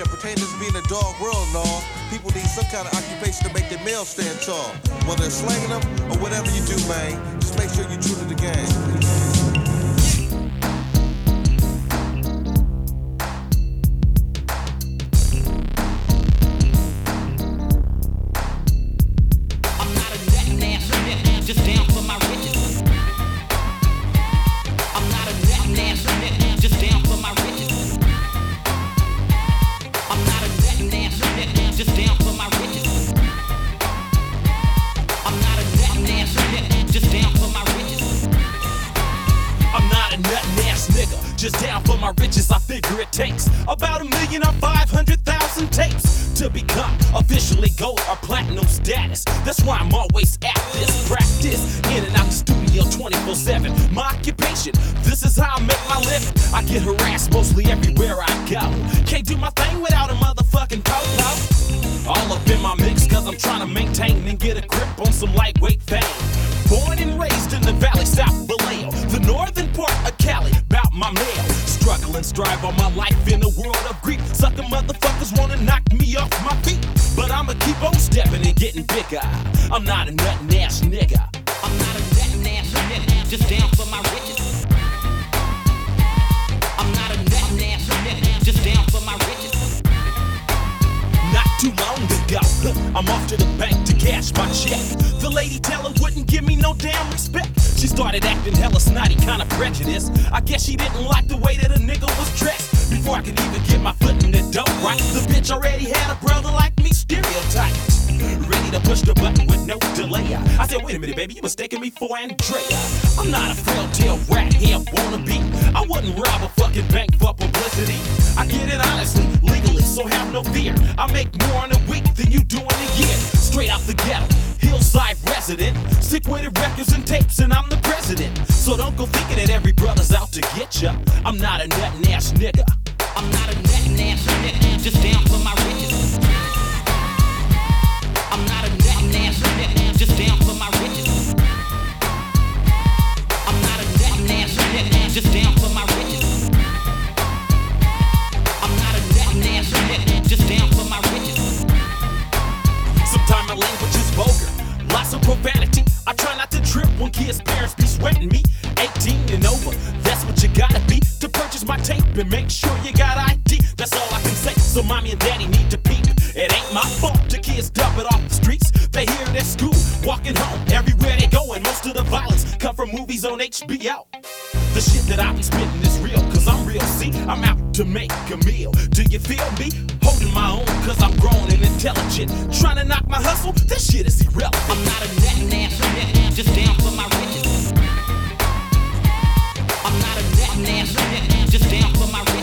Yeah, pretending to be in a dog world and all. People need some kind of occupation to make their males stand tall. Whether it's slanging them or whatever you do, man, just make sure you're true to the game. Just down for my riches. I'm not a net nasty nigga, just down for my riches. I'm not a net nasty nigga, just down for my riches. I'm not a net nasty nigga, just down for my riches. I'm not a nut ass nigga, just down for my riches. I figure it takes about 1 million or 500,000 tapes to become officially gold or platinum status. That's why I'm always at this practice, in and out the studio 24/7. My occupation, this is how I make my living. I get harassed mostly everywhere I go. Can't do my thing without a motherfucking po-po. All up in my mix cause I'm trying to maintain and get a grip on some lightweight fame. Born and raised in the valley south of Vallejo, the northern part of Cali, bout my mail. Struggle and strive all my life in a world of grief. Sucker motherfuckers wanna knock me off my feet, but I'ma keep on stepping and getting bigger. I'm not a nut ass nigga. I'm not a net nasty nigga, just down for my riches. I'm not a net nasty nigga, just down for my riches. Not too long ago, I'm off to the bank to cash my check. The lady teller wouldn't give me no damn respect. She started acting hella snotty, kinda prejudiced. I guess she didn't like the way that a nigga was dressed. Before I could even get my foot in the door, right, the bitch already had a brother like me stereotyped. Ready to push the button with no delay. I said, wait a minute, baby, you mistaken me for Andrea. I'm not a frail tail rat here wannabe. I wouldn't rob a fucking bank for publicity. I get it honestly, legally, so have no fear. I make more in a week than you do in a year. Straight out the ghetto, hillside resident. Sick with it, records and tapes, and I'm the president. So don't go thinking that every brother's out to get ya. I'm not a nut ass nigga. I'm not a net nasty nigga, just down for my riches. I'm not a net nasty nigga, just down for my riches. I'm not a net nasty nigga, just down for my riches. I'm not a net nasty nigga, just down for my riches. Sometimes my language is vulgar, lots of profanity. I try not to trip when kids' parents be sweating me. 18 and over, that's what you gotta be to purchase my tape and make sure you got ID. That's all I can say, so mommy and daddy need to peep. It ain't my fault the kids dump it off the streets. They hear it at school, walking home, everywhere they go, and most of the violence come from movies on HBO. The shit that I be spitting is real, cause I'm real, see, I'm out to make a meal. Do you feel me? Holding my own, cause I'm grown and intelligent. Trying to knock my hustle, this shit is irrelevant. I'm not a net nasty nigga, just down for my riches. I'm not a net nasty nigga, just down for my riches.